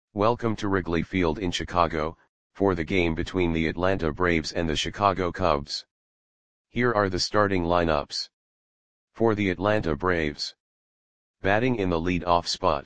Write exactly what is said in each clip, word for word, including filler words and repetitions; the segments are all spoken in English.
Welcome to Wrigley Field in Chicago, for the game between the Atlanta Braves and the Chicago Cubs. Here are the starting lineups. For the Atlanta Braves. Batting in the lead-off spot.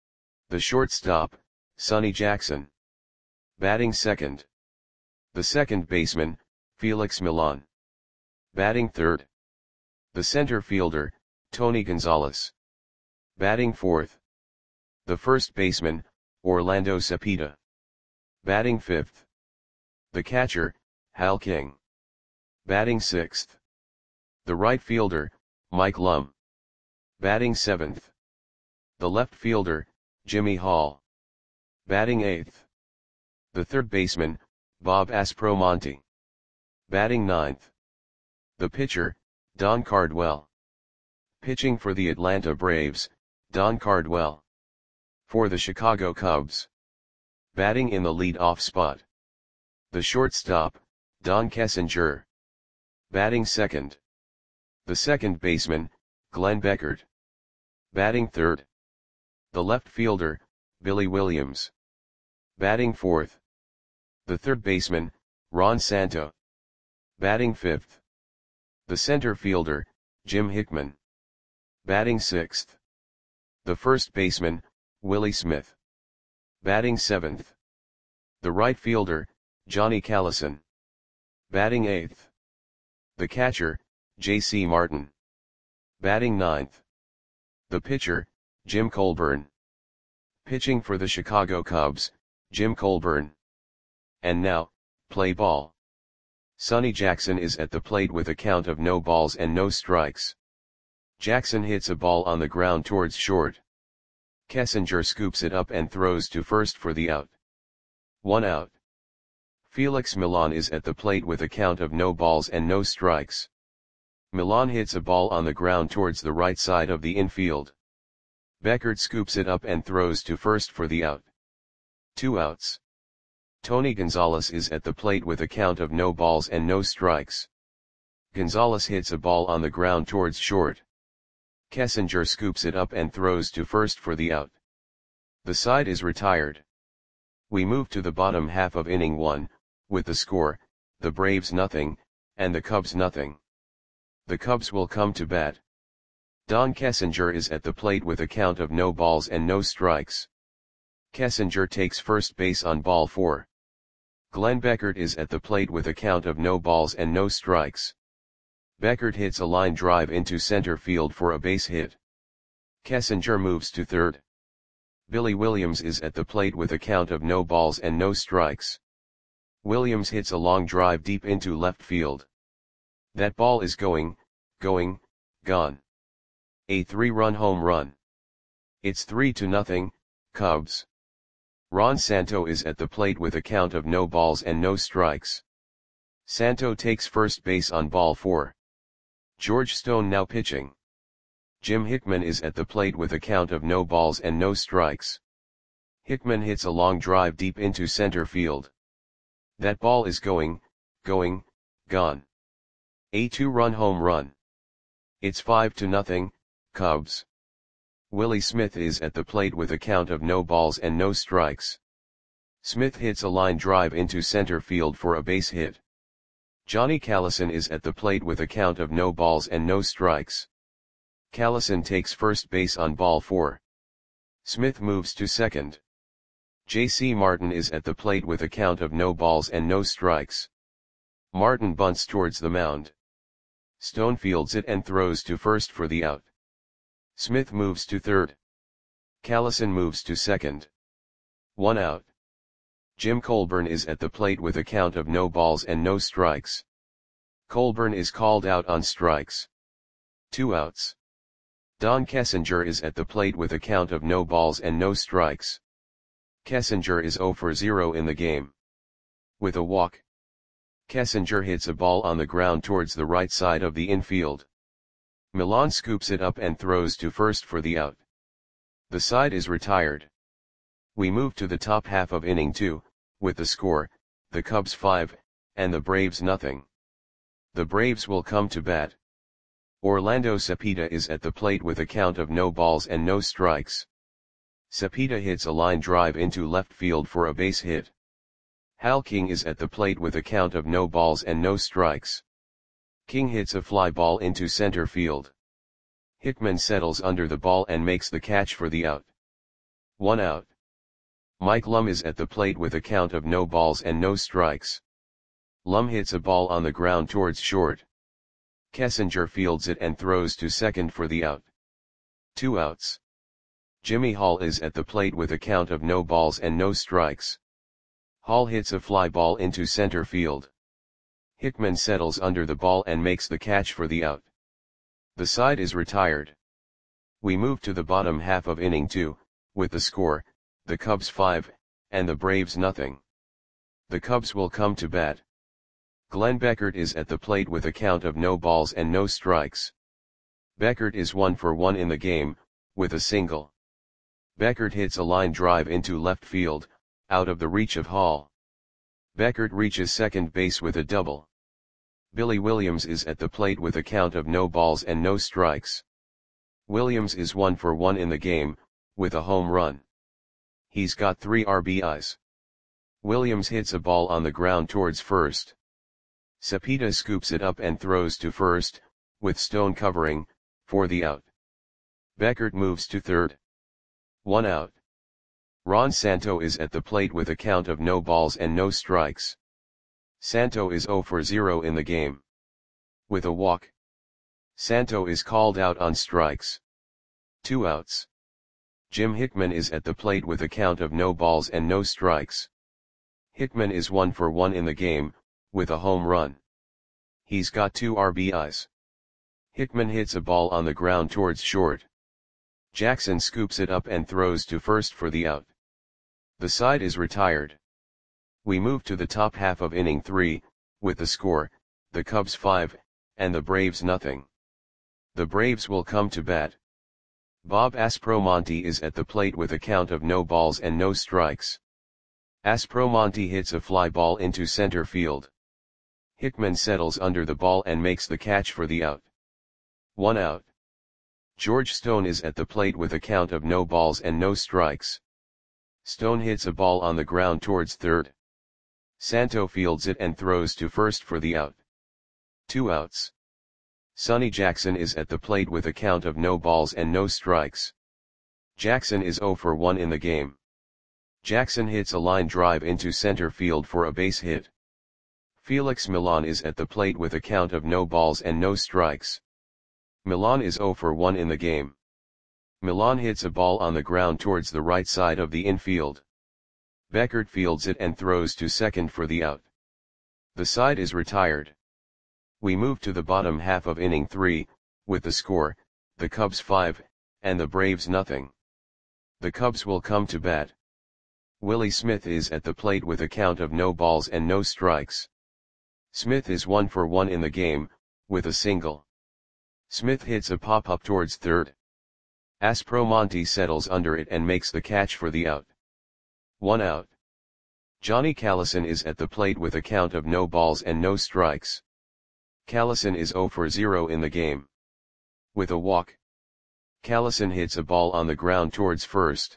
The shortstop, Sonny Jackson. Batting second. The second baseman, Felix Millan. Batting third. The center fielder, Tony Gonzalez. Batting fourth. The first baseman, Orlando Cepeda. Batting fifth. The catcher, Hal King. Batting sixth. The right fielder, Mike Lum. Batting seventh. The left fielder, Jimmy Hall. Batting eighth. The third baseman, Bob Aspromonte. Batting ninth. The pitcher, Don Cardwell. Pitching for the Atlanta Braves, Don Cardwell. For the Chicago Cubs. Batting in the lead-off spot. The shortstop, Don Kessinger. Batting second. The second baseman, Glenn Beckert. Batting third. The left fielder, Billy Williams. Batting fourth. The third baseman, Ron Santo. Batting fifth. The center fielder, Jim Hickman. Batting sixth. The first baseman, Willie Smith. Batting seventh. The right fielder, Johnny Callison. Batting eighth. The catcher, J C Martin. Batting ninth. The pitcher, Jim Colburn. Pitching for the Chicago Cubs, Jim Colburn. And now, play ball. Sonny Jackson is at the plate with a count of no balls and no strikes. Jackson hits a ball on the ground towards short. Kessinger scoops it up and throws to first for the out. One out. Felix Millan is at the plate with a count of no balls and no strikes. Millan hits a ball on the ground towards the right side of the infield. Beckert scoops it up and throws to first for the out. Two outs. Tony Gonzalez is at the plate with a count of no balls and no strikes. Gonzalez hits a ball on the ground towards short. Kessinger scoops it up and throws to first for the out. The side is retired. We move to the bottom half of inning one, with the score, the Braves nothing, and the Cubs nothing. The Cubs will come to bat. Don Kessinger is at the plate with a count of no balls and no strikes. Kessinger takes first base on ball four. Glenn Beckert is at the plate with a count of no balls and no strikes. Beckert hits a line drive into center field for a base hit. Kessinger moves to third. Billy Williams is at the plate with a count of no balls and no strikes. Williams hits a long drive deep into left field. That ball is going, going, gone. A three-run home run. It's three to nothing, Cubs. Ron Santo is at the plate with a count of no balls and no strikes. Santo takes first base on ball four. George Stone now pitching. Jim Hickman is at the plate with a count of no balls and no strikes. Hickman hits a long drive deep into center field. That ball is going, going, gone. A two-run home run. It's five to nothing, Cubs. Willie Smith is at the plate with a count of no balls and no strikes. Smith hits a line drive into center field for a base hit. Johnny Callison is at the plate with a count of no balls and no strikes. Callison takes first base on ball four. Smith moves to second. J C Martin is at the plate with a count of no balls and no strikes. Martin bunts towards the mound. Stone fields it and throws to first for the out. Smith moves to third. Callison moves to second. One out. Jim Colburn is at the plate with a count of no balls and no strikes. Colburn is called out on strikes. Two outs. Don Kessinger is at the plate with a count of no balls and no strikes. Kessinger is zero for zero in the game. With a walk. Kessinger hits a ball on the ground towards the right side of the infield. Millan scoops it up and throws to first for the out. The side is retired. We move to the top half of inning two, with the score, the Cubs five, and the Braves nothing. The Braves will come to bat. Orlando Cepeda is at the plate with a count of no balls and no strikes. Cepeda hits a line drive into left field for a base hit. Hal King is at the plate with a count of no balls and no strikes. King hits a fly ball into center field. Hickman settles under the ball and makes the catch for the out. One out. Mike Lum is at the plate with a count of no balls and no strikes. Lum hits a ball on the ground towards short. Kessinger fields it and throws to second for the out. Two outs. Jimmy Hall is at the plate with a count of no balls and no strikes. Hall hits a fly ball into center field. Hickman settles under the ball and makes the catch for the out. The side is retired. We move to the bottom half of inning two, with the score, the Cubs five, and the Braves nothing. The Cubs will come to bat. Glenn Beckert is at the plate with a count of no balls and no strikes. Beckert is one for one in the game, with a single. Beckert hits a line drive into left field, out of the reach of Hall. Beckert reaches second base with a double. Billy Williams is at the plate with a count of no balls and no strikes. Williams is one for one in the game, with a home run. He's got three R B Is. Williams hits a ball on the ground towards first. Cepeda scoops it up and throws to first, with Stone covering, for the out. Beckert moves to third. One out. Ron Santo is at the plate with a count of no balls and no strikes. Santo is zero for zero in the game. With a walk. Santo is called out on strikes. Two outs. Jim Hickman is at the plate with a count of no balls and no strikes. Hickman is one for one in the game, with a home run. He's got two R B Is. Hickman hits a ball on the ground towards short. Jackson scoops it up and throws to first for the out. The side is retired. We move to the top half of inning three, with the score, the Cubs five, and the Braves nothing. The Braves will come to bat. Bob Aspromonte is at the plate with a count of no balls and no strikes. Aspromonte hits a fly ball into center field. Hickman settles under the ball and makes the catch for the out. One out. George Stone is at the plate with a count of no balls and no strikes. Stone hits a ball on the ground towards third. Santo fields it and throws to first for the out. Two outs. Sonny Jackson is at the plate with a count of no balls and no strikes. Jackson is zero for one in the game. Jackson hits a line drive into center field for a base hit. Felix Millan is at the plate with a count of no balls and no strikes. Millan is zero for one in the game. Millan hits a ball on the ground towards the right side of the infield. Beckert fields it and throws to second for the out. The side is retired. We move to the bottom half of inning three, with the score, the Cubs five, and the Braves nothing. The Cubs will come to bat. Willie Smith is at the plate with a count of no balls and no strikes. Smith is one for one in the game, with a single. Smith hits a pop-up towards third. Aspromonte settles under it and makes the catch for the out. One out. Johnny Callison is at the plate with a count of no balls and no strikes. Callison is zero for zero in the game. With a walk. Callison hits a ball on the ground towards first.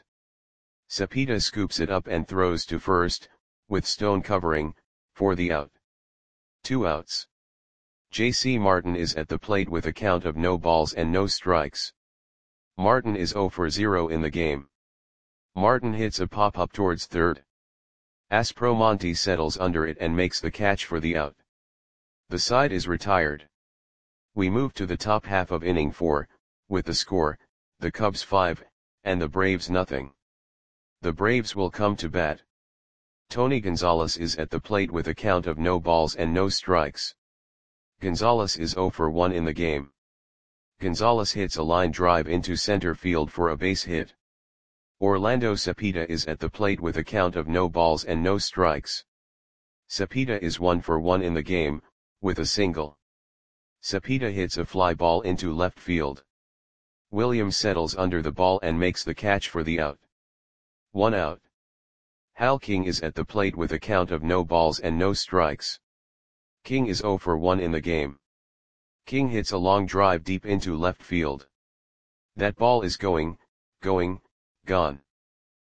Cepeda scoops it up and throws to first, with Stone covering, for the out. Two outs. J C Martin is at the plate with a count of no balls and no strikes. Martin is zero for zero in the game. Martin hits a pop-up towards third. Aspromonte settles under it and makes the catch for the out. The side is retired. We move to the top half of inning four, with the score, the Cubs five, and the Braves nothing. The Braves will come to bat. Tony Gonzalez is at the plate with a count of no balls and no strikes. Gonzalez is zero for one in the game. Gonzalez hits a line drive into center field for a base hit. Orlando Cepeda is at the plate with a count of no balls and no strikes. Cepeda is one for one in the game, with a single. Cepeda hits a fly ball into left field. Williams settles under the ball and makes the catch for the out. One out. Hal King is at the plate with a count of no balls and no strikes. King is zero for one in the game. King hits a long drive deep into left field. That ball is going, going, gone.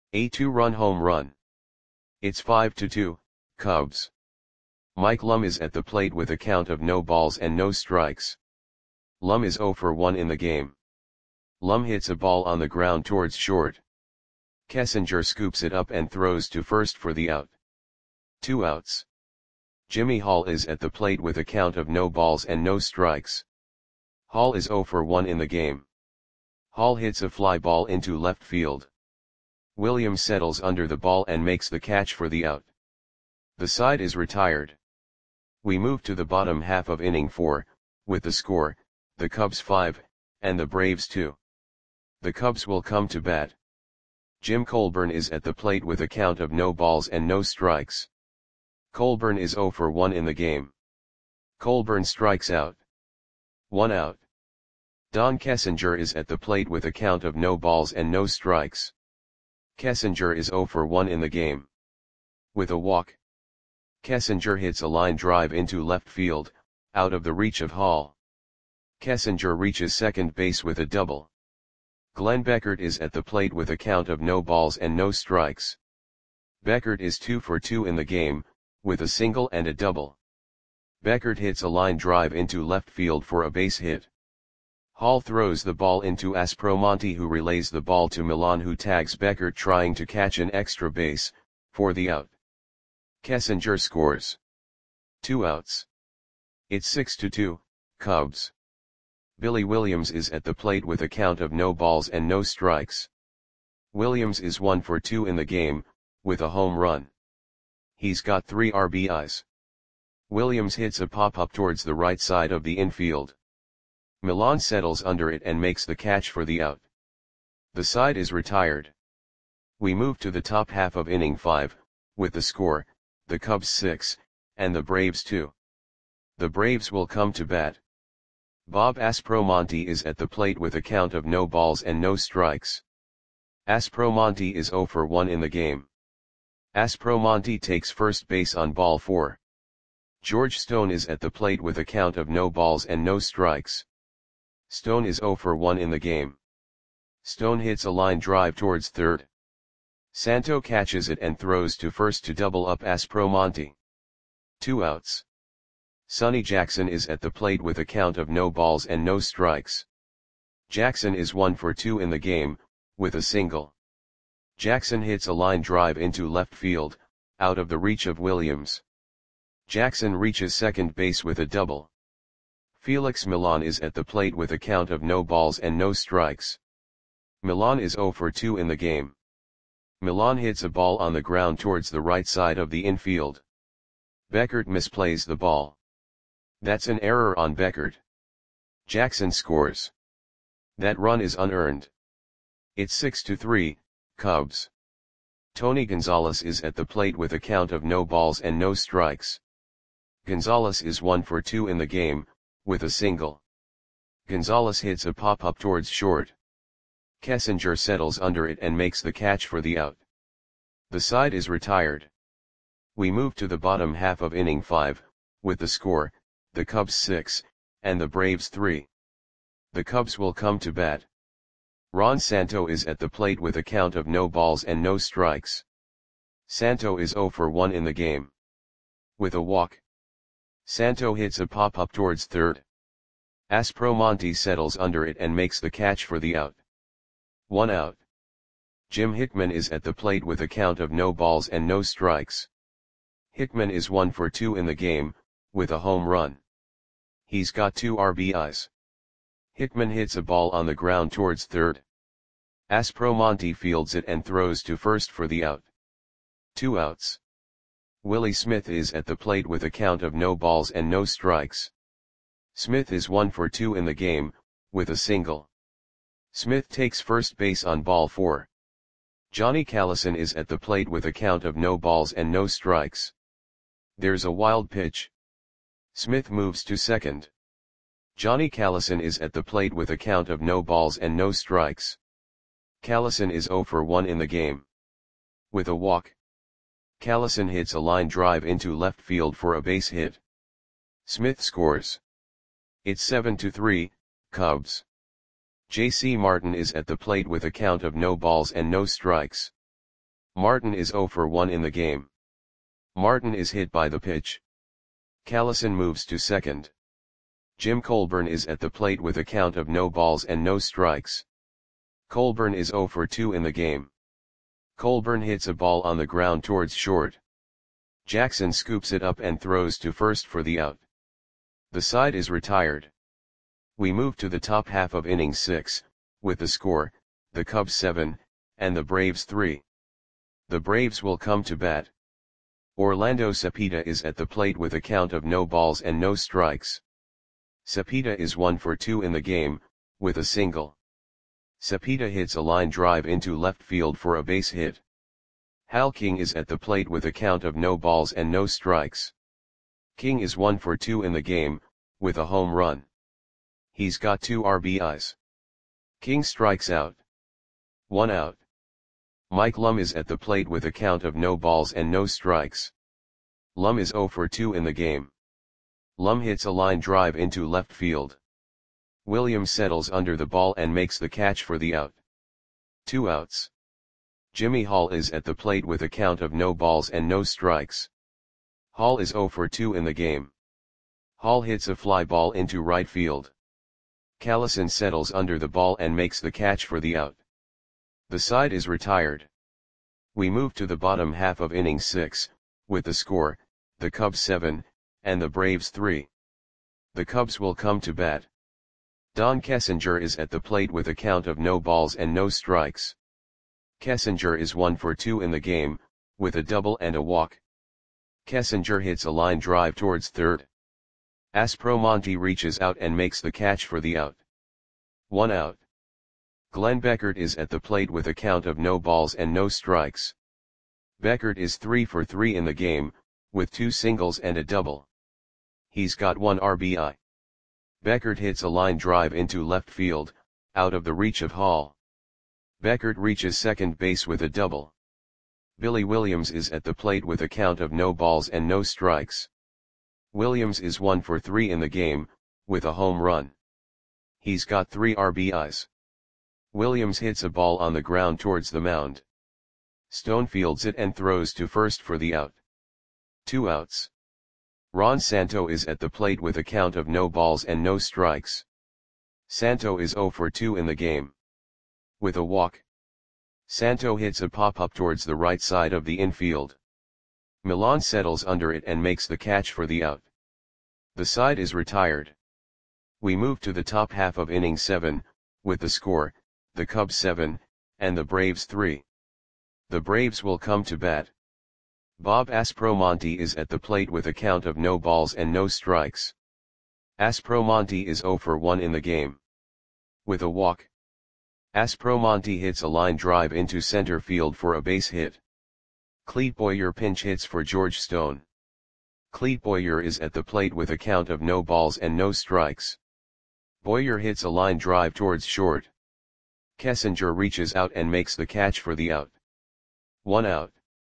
A two-run home run. It's five to two, Cubs. Mike Lum is at the plate with a count of no balls and no strikes. Lum is zero for one in the game. Lum hits a ball on the ground towards short. Kessinger scoops it up and throws to first for the out. Two outs. Jimmy Hall is at the plate with a count of no balls and no strikes. Hall is zero for one in the game. Hall hits a fly ball into left field. Williams settles under the ball and makes the catch for the out. The side is retired. We move to the bottom half of inning four, with the score, the Cubs five, and the Braves two. The Cubs will come to bat. Jim Colburn is at the plate with a count of no balls and no strikes. Colburn is zero for one in the game. Colburn strikes out. One out. Don Kessinger is at the plate with a count of no balls and no strikes. Kessinger is zero for one in the game. With a walk. Kessinger hits a line drive into left field, out of the reach of Hall. Kessinger reaches second base with a double. Glenn Beckert is at the plate with a count of no balls and no strikes. Beckert is two for two in the game, with a single and a double. Beckert hits a line drive into left field for a base hit. Hall throws the ball into Aspromonte, who relays the ball to Milan, who tags Beckert trying to catch an extra base, for the out. Kessinger scores. Two outs. It's six to two, Cubs. Billy Williams is at the plate with a count of no balls and no strikes. Williams is one for two in the game, with a home run. He's got three R B Is. Williams hits a pop-up towards the right side of the infield. Milan settles under it and makes the catch for the out. The side is retired. We move to the top half of inning five, with the score, the Cubs six, and the Braves two. The Braves will come to bat. Bob Aspromonte is at the plate with a count of no balls and no strikes. Aspromonte is zero for one in the game. Aspromonte takes first base on ball four. George Stone is at the plate with a count of no balls and no strikes. Stone is zero for one in the game. Stone hits a line drive towards third. Santo catches it and throws to first to double up Aspromonte. Two outs. Sonny Jackson is at the plate with a count of no balls and no strikes. Jackson is one for two in the game, with a single. Jackson hits a line drive into left field, out of the reach of Williams. Jackson reaches second base with a double. Felix Milan is at the plate with a count of no balls and no strikes. Milan is zero for two in the game. Milan hits a ball on the ground towards the right side of the infield. Beckert misplays the ball. That's an error on Beckert. Jackson scores. That run is unearned. It's six to three, Cubs. Tony Gonzalez is at the plate with a count of no balls and no strikes. Gonzalez is one for two in the game, with a single. Gonzalez hits a pop-up towards short. Kessinger settles under it and makes the catch for the out. The side is retired. We move to the bottom half of inning five, with the score, the Cubs six, and the Braves three. The Cubs will come to bat. Ron Santo is at the plate with a count of no balls and no strikes. Santo is zero for one in the game. With a walk. Santo hits a pop-up towards third. Aspromonte settles under it and makes the catch for the out. One out. Jim Hickman is at the plate with a count of no balls and no strikes. Hickman is one for two in the game, with a home run. He's got two R B Is. Hickman hits a ball on the ground towards third. Aspromonte fields it and throws to first for the out. Two outs. Willie Smith is at the plate with a count of no balls and no strikes. Smith is one for two in the game, with a single. Smith takes first base on ball four. Johnny Callison is at the plate with a count of no balls and no strikes. There's a wild pitch. Smith moves to second. Johnny Callison is at the plate with a count of no balls and no strikes. Callison is zero for one in the game. With a walk. Callison hits a line drive into left field for a base hit. Smith scores. It's seven to three, Cubs. J C Martin is at the plate with a count of no balls and no strikes. Martin is zero for one in the game. Martin is hit by the pitch. Callison moves to second. Jim Colburn is at the plate with a count of no balls and no strikes. Colburn is zero for two in the game. Colburn hits a ball on the ground towards short. Jackson scoops it up and throws to first for the out. The side is retired. We move to the top half of inning six, with the score, the Cubs seven, and the Braves three. The Braves will come to bat. Orlando Cepeda is at the plate with a count of no balls and no strikes. Cepeda is one for two in the game, with a single. Cepeda hits a line drive into left field for a base hit. Hal King is at the plate with a count of no balls and no strikes. King is one for two in the game, with a home run. He's got two R B Is. King strikes out. One out. Mike Lum is at the plate with a count of no balls and no strikes. Lum is zero for two in the game. Lum hits a line drive into left field. Williams settles under the ball and makes the catch for the out. Two outs. Jimmy Hall is at the plate with a count of no balls and no strikes. Hall is zero for two in the game. Hall hits a fly ball into right field. Callison settles under the ball and makes the catch for the out. The side is retired. We move to the bottom half of inning six, with the score, the Cubs seven, and the Braves three. The Cubs will come to bat. Don Kessinger is at the plate with a count of no balls and no strikes. Kessinger is one for two in the game, with a double and a walk. Kessinger hits a line drive towards third. Aspromonte reaches out and makes the catch for the out. One out. Glenn Beckert is at the plate with a count of no balls and no strikes. Beckert is three for three in the game, with two singles and a double. He's got one R B I. Beckert hits a line drive into left field, out of the reach of Hall. Beckert reaches second base with a double. Billy Williams is at the plate with a count of no balls and no strikes. Williams is one for three in the game, with a home run. He's got three R B Is. Williams hits a ball on the ground towards the mound. Stone fields it and throws to first for the out. Two outs. Ron Santo is at the plate with a count of no balls and no strikes. Santo is zero for two in the game. With a walk. Santo hits a pop-up towards the right side of the infield. Milan settles under it and makes the catch for the out. The side is retired. We move to the top half of inning seven, with the score, the Cubs seven, and the Braves three. The Braves will come to bat. Bob Aspromonte is at the plate with a count of no balls and no strikes. Aspromonte is zero for one in the game. With a walk. Aspromonte hits a line drive into center field for a base hit. Clete Boyer pinch hits for George Stone. Clete Boyer is at the plate with a count of no balls and no strikes. Boyer hits a line drive towards short. Kessinger reaches out and makes the catch for the out. One out.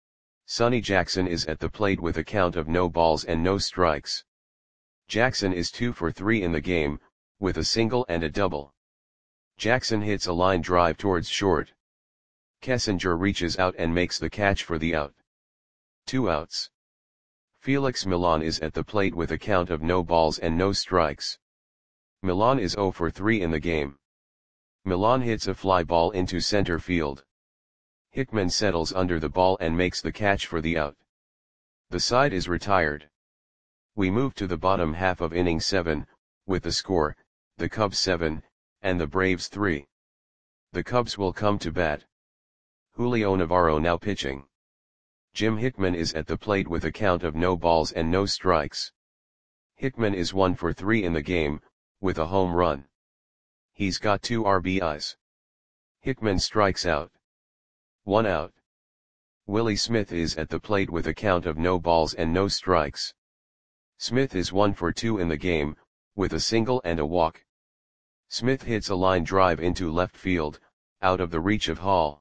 Sonny Jackson is at the plate with a count of no balls and no strikes. Jackson is two for three in the game, with a single and a double. Jackson hits a line drive towards short. Kessinger reaches out and makes the catch for the out. Two outs. Felix Milan is at the plate with a count of no balls and no strikes. Milan is zero for three in the game. Milan hits a fly ball into center field. Hickman settles under the ball and makes the catch for the out. The side is retired. We move to the bottom half of inning seven, with the score, the Cubs seven, and the Braves three. The Cubs will come to bat. Julio Navarro now pitching. Jim Hickman is at the plate with a count of no balls and no strikes. Hickman is one for three in the game, with a home run. He's got two R B Is. Hickman strikes out. One out. Willie Smith is at the plate with a count of no balls and no strikes. Smith is one for two in the game, with a single and a walk. Smith hits a line drive into left field, out of the reach of Hall.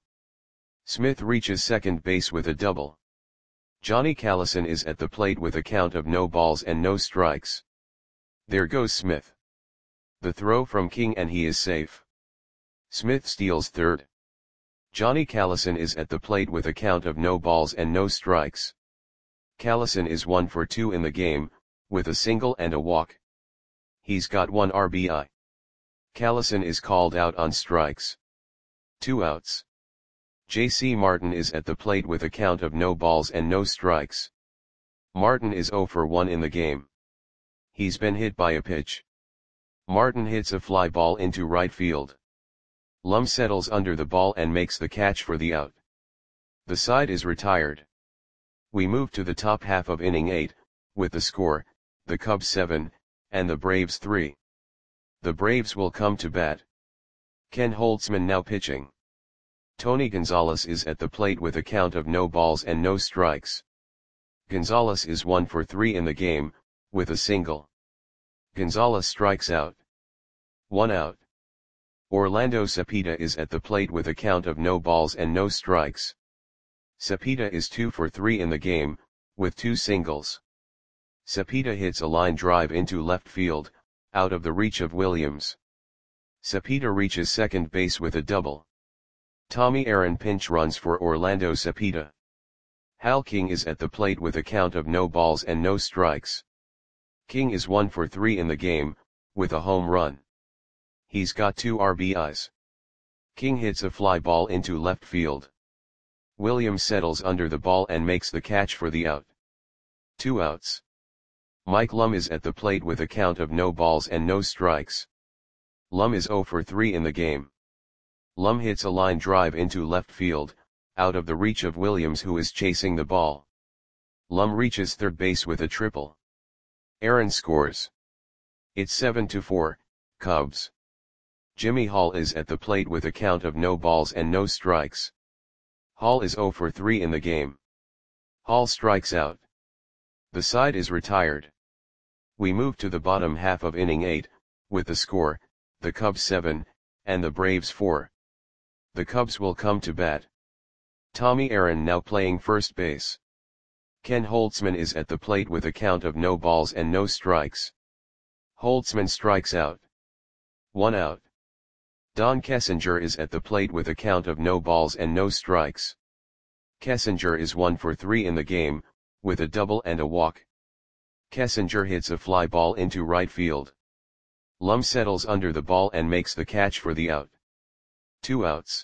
Smith reaches second base with a double. Johnny Callison is at the plate with a count of no balls and no strikes. There goes Smith. The throw from King and he is safe. Smith steals third. Johnny Callison is at the plate with a count of no balls and no strikes. Callison is one for two in the game, with a single and a walk. He's got one R B I. Callison is called out on strikes. Two outs. J C Martin is at the plate with a count of no balls and no strikes. Martin is zero for one in the game. He's been hit by a pitch. Martin hits a fly ball into right field. Lum settles under the ball and makes the catch for the out. The side is retired. We move to the top half of inning eight, with the score, the Cubs seven, and the Braves three. The Braves will come to bat. Ken Holtzman now pitching. Tony Gonzalez is at the plate with a count of no balls and no strikes. Gonzalez is one for three in the game, with a single. Gonzalez strikes out. One out. Orlando Cepeda is at the plate with a count of no balls and no strikes. Cepeda is two for three in the game, with two singles. Cepeda hits a line drive into left field, out of the reach of Williams. Cepeda reaches second base with a double. Tommy Aaron pinch runs for Orlando Cepeda. Hal King is at the plate with a count of no balls and no strikes. King is one for three in the game, with a home run. He's got two R B Is. King hits a fly ball into left field. Williams settles under the ball and makes the catch for the out. Two outs. Mike Lum is at the plate with a count of no balls and no strikes. Lum is zero for three in the game. Lum hits a line drive into left field, out of the reach of Williams, who is chasing the ball. Lum reaches third base with a triple. Aaron scores. It's seven to four, Cubs. Jimmy Hall is at the plate with a count of no balls and no strikes. Hall is zero for three in the game. Hall strikes out. The side is retired. We move to the bottom half of inning eight, with the score, the Cubs seven, and the Braves four. The Cubs will come to bat. Tommy Aaron now playing first base. Ken Holtzman is at the plate with a count of no balls and no strikes. Holtzman strikes out. One out. Don Kessinger is at the plate with a count of no balls and no strikes. Kessinger is one for three in the game, with a double and a walk. Kessinger hits a fly ball into right field. Lum settles under the ball and makes the catch for the out. Two outs.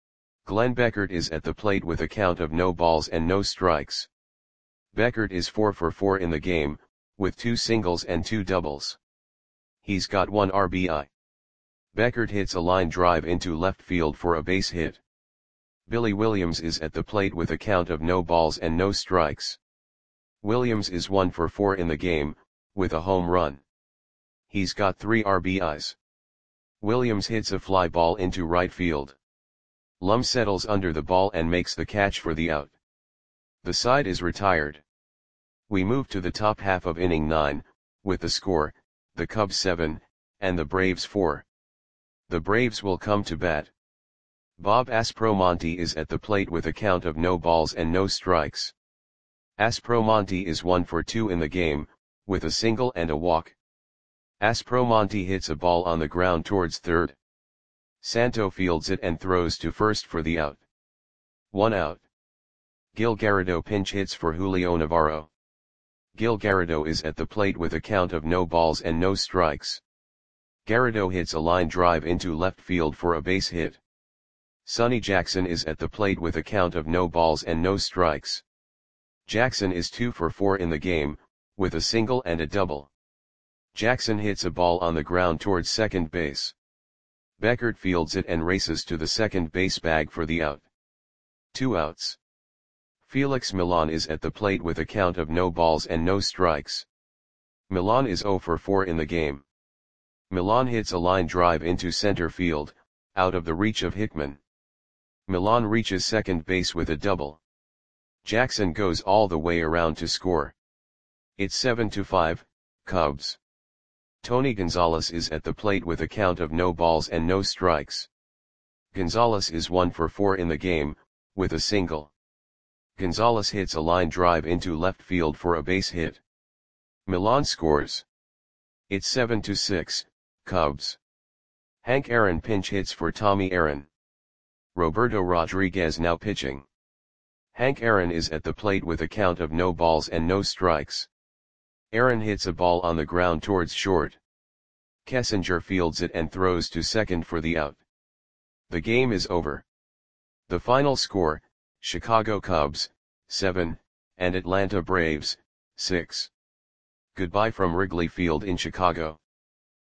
Glenn Beckert is at the plate with a count of no balls and no strikes. Beckert is four for four in the game, with two singles and two doubles. He's got one R B I. Beckert hits a line drive into left field for a base hit. Billy Williams is at the plate with a count of no balls and no strikes. Williams is one for four in the game, with a home run. He's got three R B Is. Williams hits a fly ball into right field. Lum settles under the ball and makes the catch for the out. The side is retired. We move to the top half of inning nine, with the score, the Cubs seven, and the Braves four. The Braves will come to bat. Bob Aspromonte is at the plate with a count of no balls and no strikes. Aspromonte is one for two in the game, with a single and a walk. Aspromonte hits a ball on the ground towards third. Santo fields it and throws to first for the out. One out. Gil Garrido pinch hits for Julio Navarro. Gil Garrido is at the plate with a count of no balls and no strikes. Garrido hits a line drive into left field for a base hit. Sonny Jackson is at the plate with a count of no balls and no strikes. Jackson is two for four in the game, with a single and a double. Jackson hits a ball on the ground towards second base. Beckert fields it and races to the second base bag for the out. Two outs. Felix Millan is at the plate with a count of no balls and no strikes. Millan is zero for four in the game. Millan hits a line drive into center field, out of the reach of Hickman. Millan reaches second base with a double. Jackson goes all the way around to score. It's seven to five, Cubs. Tony Gonzalez is at the plate with a count of no balls and no strikes. Gonzalez is one for four in the game, with a single. Gonzalez hits a line drive into left field for a base hit. Millan scores. It's seven to six, Cubs. Hank Aaron pinch hits for Tommy Aaron. Roberto Rodriguez now pitching. Hank Aaron is at the plate with a count of no balls and no strikes. Aaron hits a ball on the ground towards short. Kessinger fields it and throws to second for the out. The game is over. The final score, Chicago Cubs, seven, and Atlanta Braves, six. Goodbye from Wrigley Field in Chicago.